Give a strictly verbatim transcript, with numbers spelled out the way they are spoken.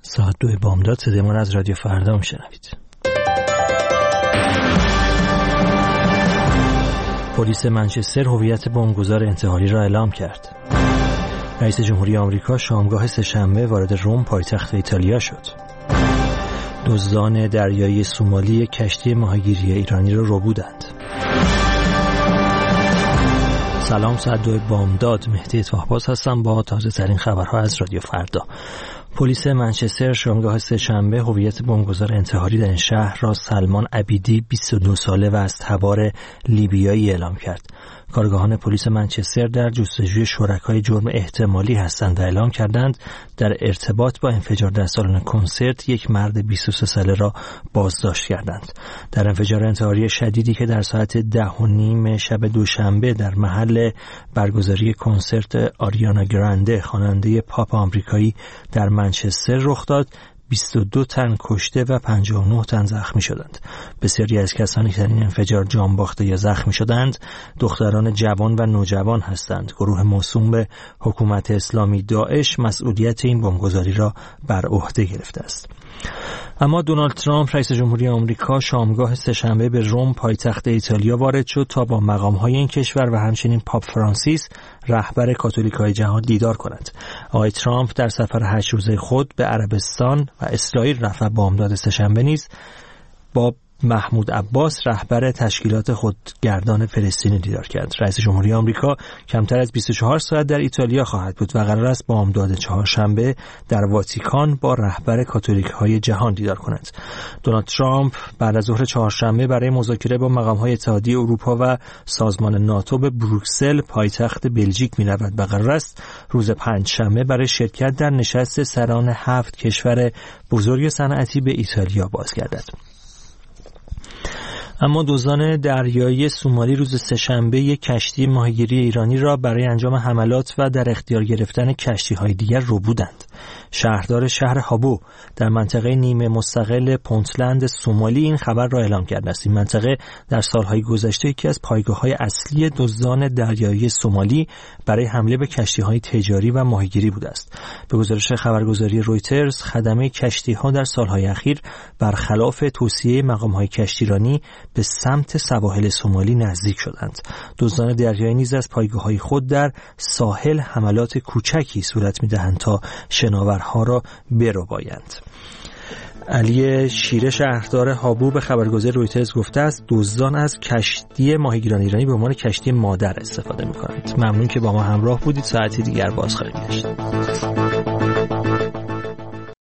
ساعت دو بامداد صدای ما از رادیو فردا میشنوید. پلیس منچستر هویت بمبگذار انتحاری را اعلام کرد. رئیس جمهوری آمریکا شامگاه سه‌شنبه وارد روم پایتخت ایتالیا شد. دزدان دریایی سومالی کشتی ماهیگیری ایرانی را ربودند. سلام، ساعت دو بامداد، مهدی طاهباز هستم با تازه ترین خبرها از رادیو فردا. پلیس منچستر شامگاه سه‌شنبه هویت بمبگذار انتحاری در این شهر را سلمان عبیدی بیست و دو ساله و از تبار لیبیایی اعلام کرد. کارگاهان پلیس منچستر در جستجوی شرکای جرم احتمالی هستند و اعلام کردند در ارتباط با انفجار در سالن کنسرت یک مرد بیست و سه ساله را بازداشت کردند. در انفجار انتحاری شدیدی که در ساعت ده و نیم شب دوشنبه در محل برگزاری کنسرت آریانا گرانده خواننده پاپ آمریکایی در منچستر رخ داد، بیست و دو تن کشته و پنجاه و نه تن زخمی شدند. بسیاری از کسانی که در این انفجار جان باخته یا زخمی شدند دختران جوان و نوجوان هستند. گروه موسوم به حکومت اسلامی داعش مسئولیت این بمبگذاری را بر عهده گرفته است. اما دونالد ترامپ رئیس جمهوری آمریکا شامگاه سه‌شنبه به روم پایتخت ایتالیا وارد شد تا با مقام‌های این کشور و همچنین پاپ فرانسیس رهبر کاتولیک‌های جهان دیدار کند. آقای ترامپ در سفر هشت روزه خود به عربستان و اسرائیل رفت و بامداد سه‌شنبه نیز با محمود عباس رهبر تشکیلات خودگردان فلسطین دیدار کرد. رئیس جمهوری آمریکا کمتر از بیست و چهار ساعت در ایتالیا خواهد بود و قرار است بامداد چهارشنبه در واتیکان با رهبر کاتولیک‌های جهان دیدار کند. دونالد ترامپ بعد از ظهر چهارشنبه برای مذاکره با مقام‌های اتحادیه اروپا و سازمان ناتو به بروکسل پایتخت بلژیک می‌رود و قرار است روز پنجشنبه برای شرکت در نشست سران هفت کشور بزرگ صنعتی به ایتالیا بازگردد. اما دزدان دریایی سومالی روز سه‌شنبه یک کشتی ماهیگیری ایرانی را برای انجام حملات و در اختیار گرفتن کشتی‌های دیگر ربودند. شهردار شهر هابو در منطقه نیمه مستقل پونتلند سومالی این خبر را اعلام کرده است. این منطقه در سالهای گذشته یکی از پایگاه‌های اصلی دزدان دریایی سومالی برای حمله به کشتی‌های تجاری و ماهیگیری بوده است. به گزارش خبرگزاری رویترز، خدمه کشتی‌ها در سالهای اخیر برخلاف توصیه مقام‌های کشتیرانی به سمت سواحل سومالی نزدیک شدند. دزدان دریایی نیز از پایگاه‌های خود در ساحل حملات کوچکی صورت می‌دهند تا شناورها را بربایند. علی شیره شهردار هابو به خبرگزاری رویترز گفته است دزدان از کشتی ماهیگیران ایرانی به عنوان کشتی مادر استفاده می‌کنند. ممنون که با ما همراه بودید. ساعتی دیگر باز خواهیم داشت.